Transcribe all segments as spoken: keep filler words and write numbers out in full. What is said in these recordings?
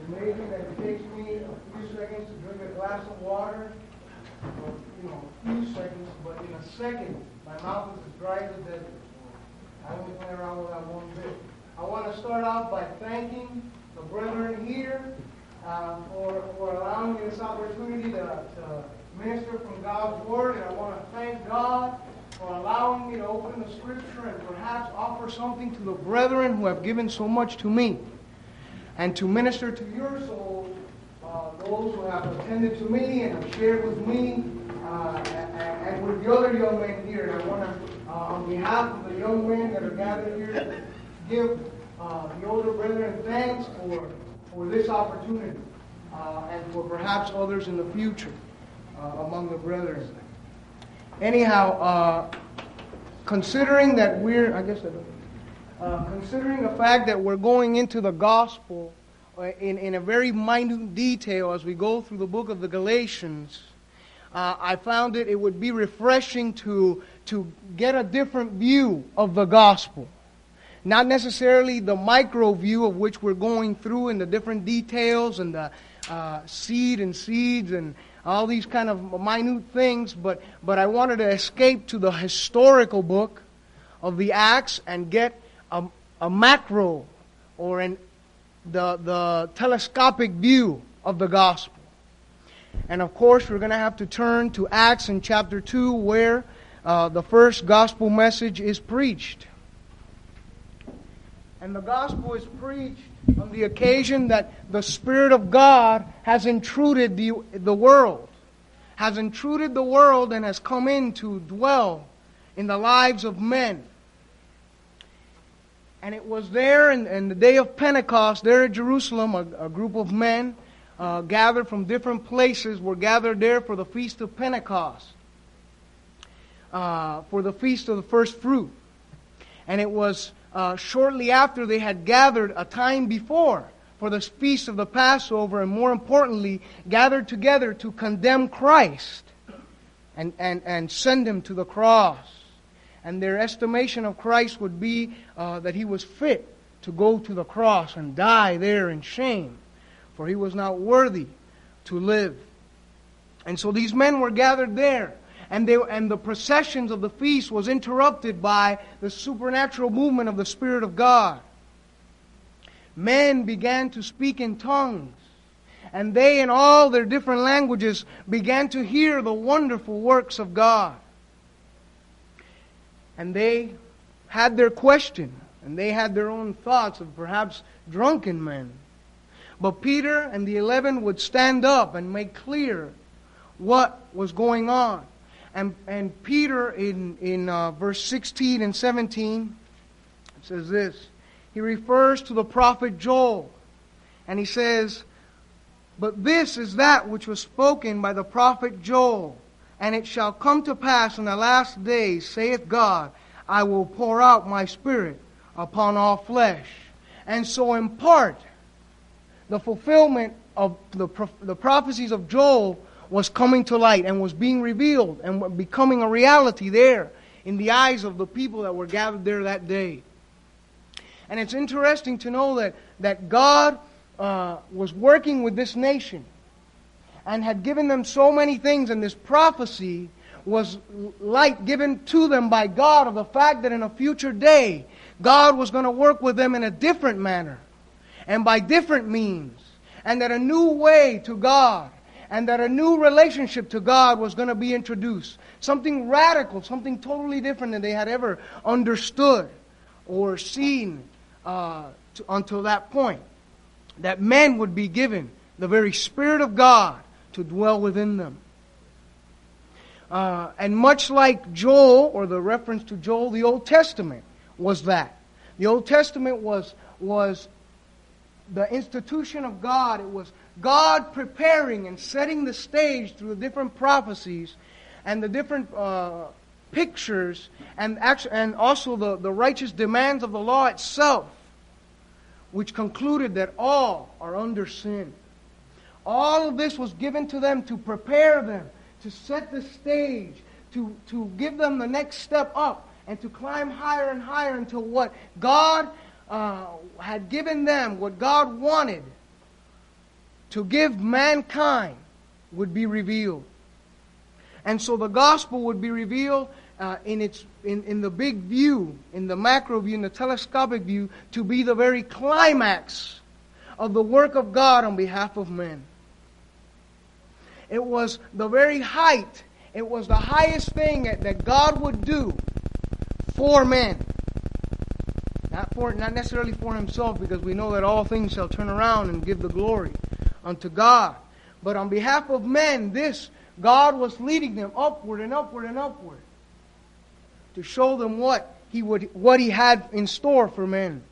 amazing that it takes me a few seconds to drink a glass of water. Or, you know, a few seconds, but in a second, my mouth is as dry as a desert. I don't play around with that one bit. I want to start out by thanking the brethren here uh, for, for allowing me this opportunity to, to minister from God's Word. And I want to thank God for allowing me to open the Scripture and perhaps offer something to the brethren who have given so much to me. And to minister to your souls, uh, those who have attended to me and have shared with me uh, and, and with the other young men here. And I want to, uh, on behalf of the young men that are gathered here, give uh, the older brethren thanks for, for this opportunity uh, and for perhaps others in the future uh, among the brethren. Anyhow, uh, considering that we're, I guess I don't Uh, considering the fact that we're going into the gospel in, in a very minute detail as we go through the book of the Galatians, uh, I found it it would be refreshing to, to get a different view of the gospel. Not necessarily the micro view of which we're going through and the different details and the uh, seed and seeds and all these kind of minute things, but, but I wanted to escape to the historical book of the Acts and get A, a macro or an, the, the telescopic view of the gospel. And of course, we're going to have to turn to Acts in chapter two where uh, the first gospel message is preached. And the gospel is preached on the occasion that the Spirit of God has intruded the, the world, has intruded the world and has come in to dwell in the lives of men. And it was there in, in the day of Pentecost, there at Jerusalem, a, a group of men uh, gathered from different places were gathered there for the Feast of Pentecost, uh, for the Feast of the First Fruit. And it was uh, shortly after they had gathered a time before for the Feast of the Passover, and more importantly, gathered together to condemn Christ and, and, and send Him to the cross. And their estimation of Christ would be uh, that He was fit to go to the cross and die there in shame, for He was not worthy to live. And so these men were gathered there, and they and the processions of the feast was interrupted by the supernatural movement of the Spirit of God. Men began to speak in tongues, and they in all their different languages began to hear the wonderful works of God. And they had their question, and they had their own thoughts of perhaps drunken men. But Peter and the eleven would stand up and make clear what was going on. And and Peter in, in uh, verse sixteen and seventeen says this. He refers to the prophet Joel. And he says, "But this is that which was spoken by the prophet Joel. And it shall come to pass in the last days, saith God, I will pour out my Spirit upon all flesh." And so in part, the fulfillment of the, the prophecies of Joel was coming to light and was being revealed and becoming a reality there in the eyes of the people that were gathered there that day. And it's interesting to know that, that God uh, was working with this nation and had given them so many things, and this prophecy was light given to them by God of the fact that in a future day, God was going to work with them in a different manner and by different means, and that a new way to God and that a new relationship to God was going to be introduced. Something radical, something totally different than they had ever understood or seen uh, to, until that point. That men would be given the very Spirit of God to dwell within them. Uh, and much like Joel, or the reference to Joel, the Old Testament was that. The Old Testament was, was the institution of God. It was God preparing and setting the stage through the different prophecies and the different uh, pictures and, actually, and also the, the righteous demands of the law itself, which concluded that all are under sin. All of this was given to them to prepare them, to set the stage, to, to give them the next step up, and to climb higher and higher until what God uh, had given them, what God wanted, to give mankind would be revealed. And so the gospel would be revealed uh, in its in, in the big view, in the macro view, in the telescopic view, to be the very climax of the work of God on behalf of men. It was the very height, it was the highest thing that, that God would do for men. Not for not necessarily for Himself, because we know that all things shall turn around and give the glory unto God. But on behalf of men, this God was leading them upward and upward and upward to show them what He would what He had in store for men.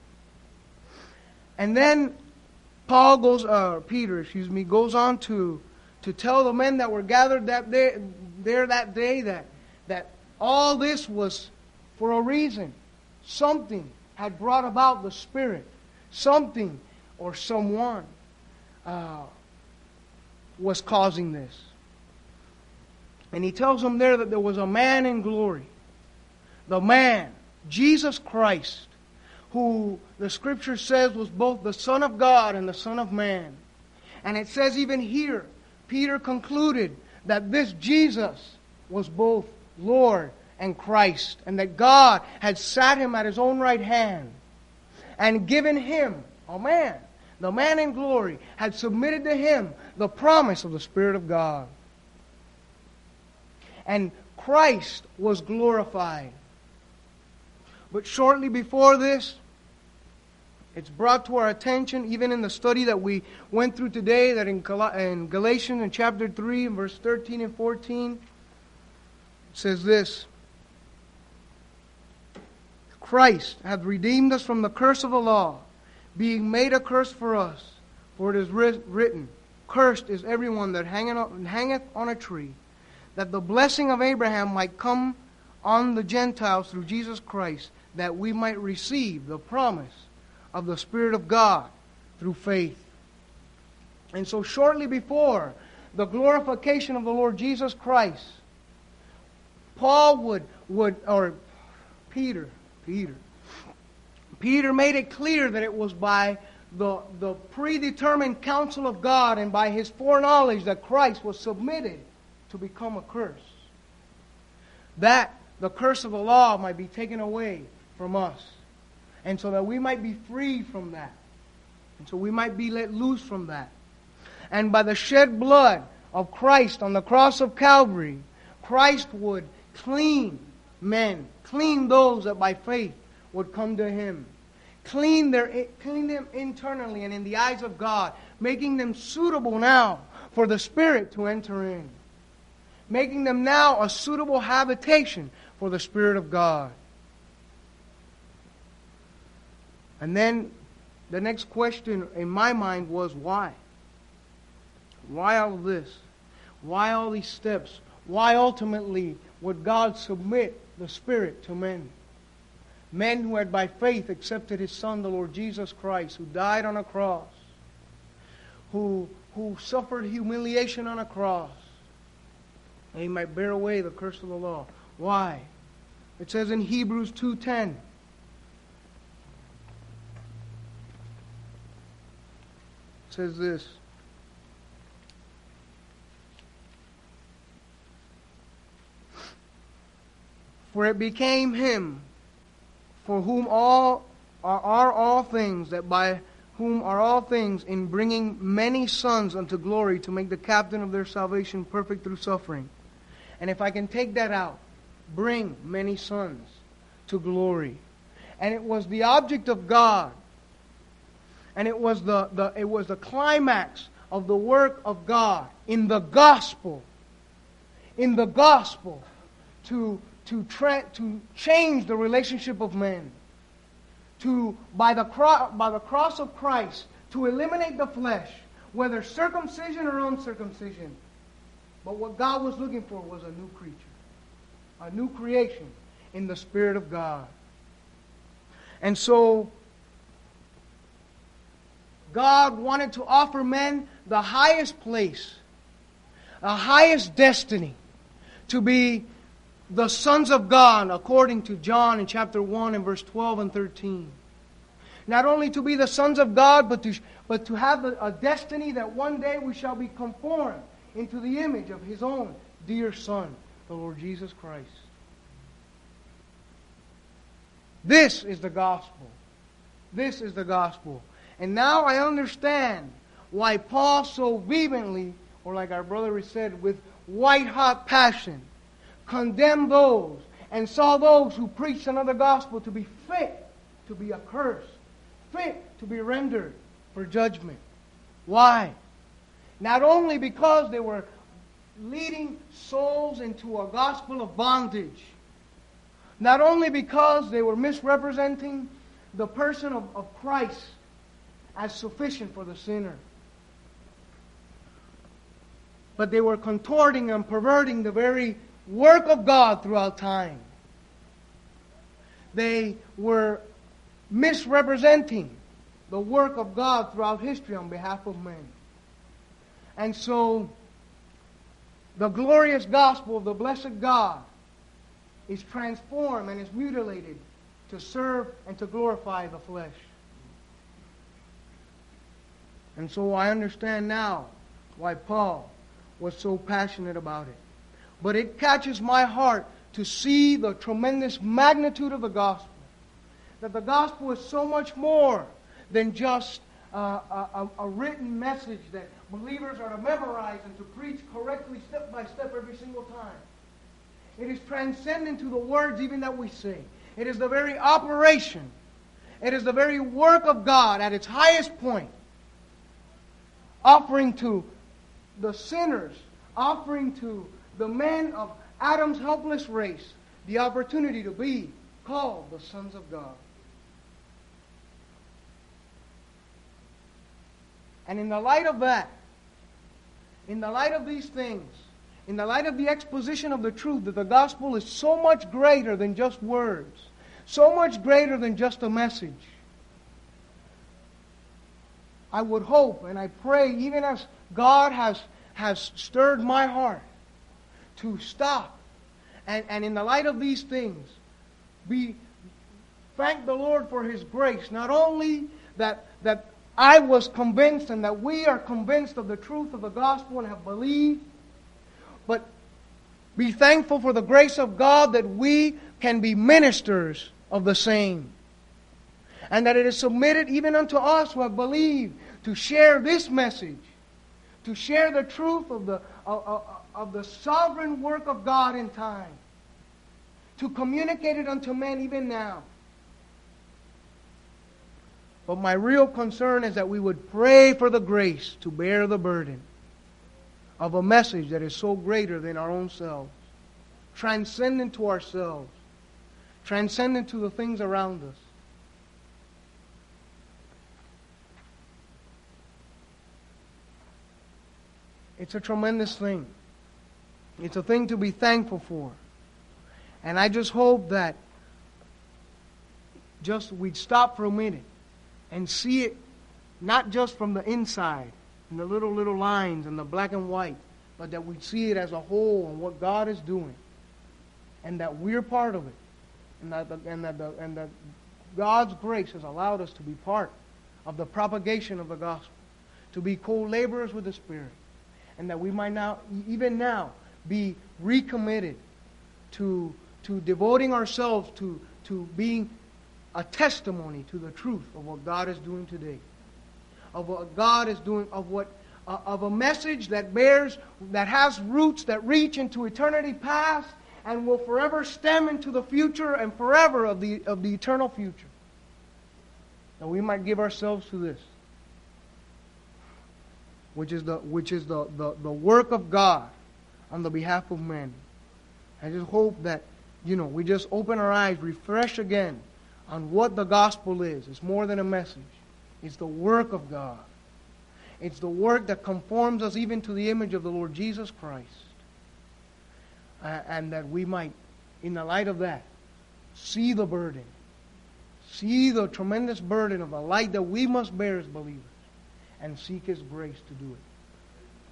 And then Paul goes, uh, Peter, excuse me, goes on to to tell the men that were gathered that day, there that day that that all this was for a reason. Something had brought about the Spirit. Something or someone uh, was causing this. And he tells them there that there was a man in glory. The man, Jesus Christ, who the Scripture says was both the Son of God and the Son of Man. And it says even here, Peter concluded that this Jesus was both Lord and Christ, and that God had sat Him at His own right hand and given Him, a man, the man in glory, had submitted to Him the promise of the Spirit of God. And Christ was glorified. But shortly before this, it's brought to our attention, even in the study that we went through today, that in Galatians in chapter three, and verse thirteen and fourteen, it says this: Christ hath redeemed us from the curse of the law, being made a curse for us. For it is written, Cursed is everyone that hangeth on a tree, that the blessing of Abraham might come on the Gentiles through Jesus Christ, that we might receive the promise of the Spirit of God through faith. And so shortly before the glorification of the Lord Jesus Christ, Paul would, would or Peter, Peter, Peter made it clear that it was by the, the predetermined counsel of God and by his foreknowledge that Christ was submitted to become a curse, that the curse of the law might be taken away from us, and so that we might be free from that, and so we might be let loose from that. And by the shed blood of Christ on the cross of Calvary, Christ would clean men, clean those that by faith would come to Him, clean their clean them internally and in the eyes of God, making them suitable now for the Spirit to enter in, making them now a suitable habitation for the Spirit of God. And then the next question in my mind was, why? Why all of this? Why all these steps? Why ultimately would God submit the Spirit to men? Men who had by faith accepted His Son, the Lord Jesus Christ, who died on a cross, who, who suffered humiliation on a cross, that He might bear away the curse of the law. Why? It says in Hebrews two ten, it says this: For it became Him, for whom all are, are all things, that by whom are all things, in bringing many sons unto glory, to make the captain of their salvation perfect through suffering. And if I can take that out, bring many sons to glory. And it was the object of God, and it was the, the it was the climax of the work of God in the gospel, in the gospel, to to tra- to change the relationship of men, to by the cro- by the cross of Christ, to eliminate the flesh, whether circumcision or uncircumcision. But what God was looking for was a new creature, a new creation in the Spirit of God. And so God wanted to offer men the highest place, the highest destiny, to be the sons of God, according to John in chapter one and verse twelve and thirteen. Not only to be the sons of God, but to, but to have a, a destiny that one day we shall be conformed into the image of His own dear Son, the Lord Jesus Christ. This is the gospel. This is the gospel. And now I understand why Paul so vehemently, or like our brother said, with white-hot passion, condemned those and saw those who preached another gospel to be fit to be accursed, fit to be rendered for judgment. Why? Not only because they were leading souls into a gospel of bondage, not only because they were misrepresenting the person of, of Christ as sufficient for the sinner, but they were contorting and perverting the very work of God throughout time. They were misrepresenting the work of God throughout history on behalf of men. And so, the glorious gospel of the blessed God is transformed and is mutilated to serve and to glorify the flesh. And so I understand now why Paul was so passionate about it. But it catches my heart to see the tremendous magnitude of the gospel. That the gospel is so much more than just uh, a, a written message that believers are to memorize and to preach correctly step by step every single time. It is transcendent to the words even that we say. It is the very operation. It is the very work of God at its highest point. Offering to the sinners, offering to the men of Adam's helpless race the opportunity to be called the sons of God. And in the light of that, in the light of these things, in the light of the exposition of the truth that the gospel is so much greater than just words, so much greater than just a message, I would hope and I pray, even as God has, has stirred my heart, to stop and, and in the light of these things, be thank the Lord for His grace. Not only that, that I was convinced and that we are convinced of the truth of the gospel and have believed, but be thankful for the grace of God that we can be ministers of the same. And that it is submitted even unto us who have believed to share this message, to share the truth of the, of, of the sovereign work of God in time, to communicate it unto men even now. But my real concern is that we would pray for the grace to bear the burden of a message that is so greater than our own selves, transcendent to ourselves, transcendent to the things around us. It's a tremendous thing. It's a thing to be thankful for. And I just hope that just we'd stop for a minute and see it not just from the inside, and the little, little lines and the black and white, but that we'd see it as a whole and what God is doing. And that we're part of it. And that, the, and, that the, and that God's grace has allowed us to be part of the propagation of the gospel. To be co-laborers with the Spirit. And that we might now, even now, be recommitted to, to devoting ourselves to, to being a testimony to the truth of what God is doing today. Of what God is doing, of what uh, of a message that bears, that has roots that reach into eternity past and will forever stem into the future and forever of the of the eternal future. That we might give ourselves to this, which is the which is the, the, the work of God on the behalf of men. I just hope that, you know, we just open our eyes, refresh again on what the gospel is. It's more than a message. It's the work of God. It's the work that conforms us even to the image of the Lord Jesus Christ. Uh, and that we might, in the light of that, see the burden. See the tremendous burden of the light that we must bear as believers. And seek His grace to do it.